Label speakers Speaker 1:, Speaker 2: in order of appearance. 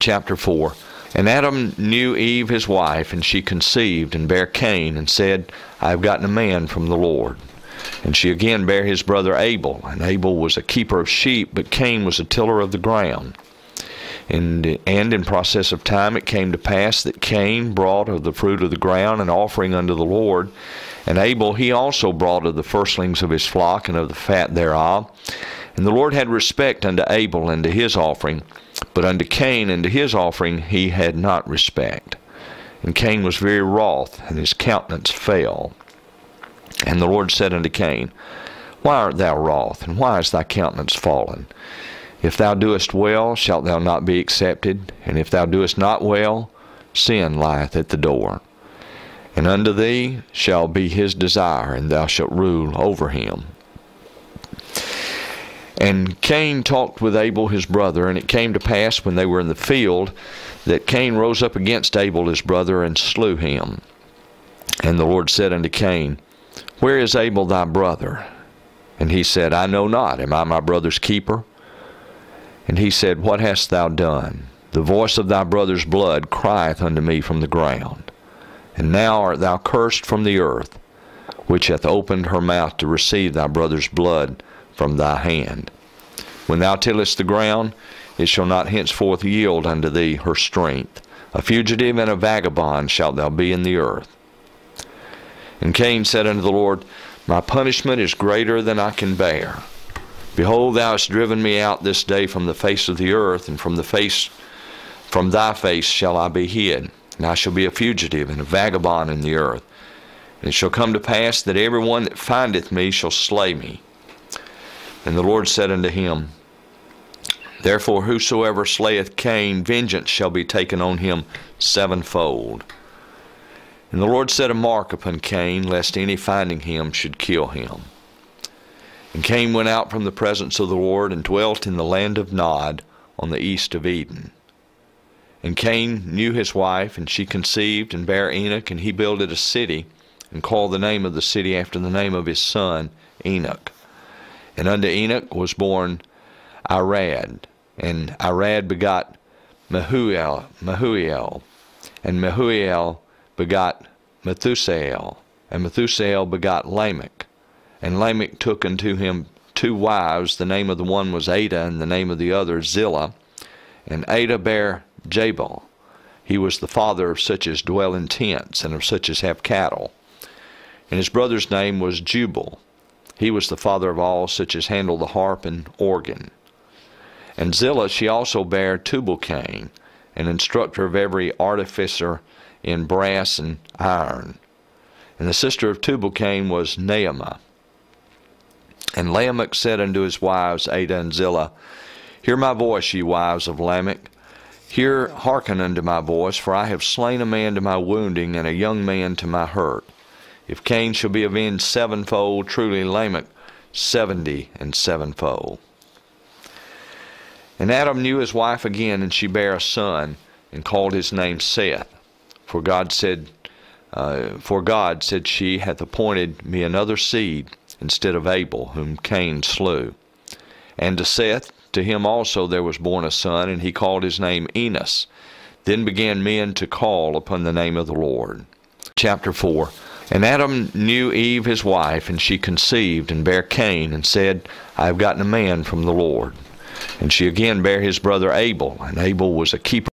Speaker 1: Chapter 4. And Adam knew Eve his wife, and she conceived, and bare Cain, and said, I have gotten a man from the Lord. And she again bare his brother Abel, and Abel was a keeper of sheep, but Cain was a tiller of the ground. And in process of time it came to pass that Cain brought of the fruit of the ground an offering unto the Lord, and Abel he also brought of the firstlings of his flock and of the fat thereof. And the Lord had respect unto Abel and to his offering, but unto Cain and to his offering he had not respect. And Cain was very wroth, and his countenance fell. And the Lord said unto Cain, Why art thou wroth, and why is thy countenance fallen? If thou doest well, shalt thou not be accepted? And if thou doest not well, sin lieth at the door. And unto thee shall be his desire, and thou shalt rule over him. And Cain talked with Abel his brother, and it came to pass when they were in the field, that Cain rose up against Abel his brother, and slew him. And the Lord said unto Cain, Where is Abel thy brother? And he said, I know not. Am I my brother's keeper? And he said, What hast thou done? The voice of thy brother's blood crieth unto me from the ground. And now art thou cursed from the earth, which hath opened her mouth to receive thy brother's blood from thy hand. When thou tillest the ground, it shall not henceforth yield unto thee her strength. A fugitive and a vagabond shalt thou be in the earth. And Cain said unto the Lord, My punishment is greater than I can bear. Behold, thou hast driven me out this day from the face of the earth, and from thy face shall I be hid. And I shall be a fugitive and a vagabond in the earth. And it shall come to pass that every one that findeth me shall slay me. And the Lord said unto him, Therefore whosoever slayeth Cain, vengeance shall be taken on him sevenfold. And the Lord set a mark upon Cain, lest any finding him should kill him. And Cain went out from the presence of the Lord, and dwelt in the land of Nod, on the east of Eden. And Cain knew his wife, and she conceived, and bare Enoch, and he builded a city, and called the name of the city after the name of his son, Enoch. And unto Enoch was born Irad, and Irad begot Mehuel, and Mehuel begot Methusael, and Methusael begot Lamech. And Lamech took unto him 2 wives. The name of the one was Adah, and the name of the other Zillah. And Adah bare Jabal. He was the father of such as dwell in tents, and of such as have cattle. And his brother's name was Jubal. He was the father of all such as handle the harp and organ. And Zillah she also bare Tubal-Cain, an instructor of every artificer in brass and iron. And the sister of Tubal-Cain was Naamah. And Lamech said unto his wives Adah and Zillah, Hear my voice, ye wives of Lamech. Hearken unto my voice, for I have slain a man to my wounding, and a young man to my hurt. If Cain shall be avenged sevenfold, truly Lamech 70 and sevenfold. And Adam knew his wife again, and she bare a son, and called his name Seth. For God said she hath appointed me another seed instead of Abel, whom Cain slew. And to Seth, to him also there was born a son, and he called his name Enos. Then began men to call upon the name of the Lord. Chapter 4. And Adam knew Eve his wife, and she conceived, and bare Cain, and said, I have gotten a man from the Lord. And she again bare his brother Abel, and Abel was a keeper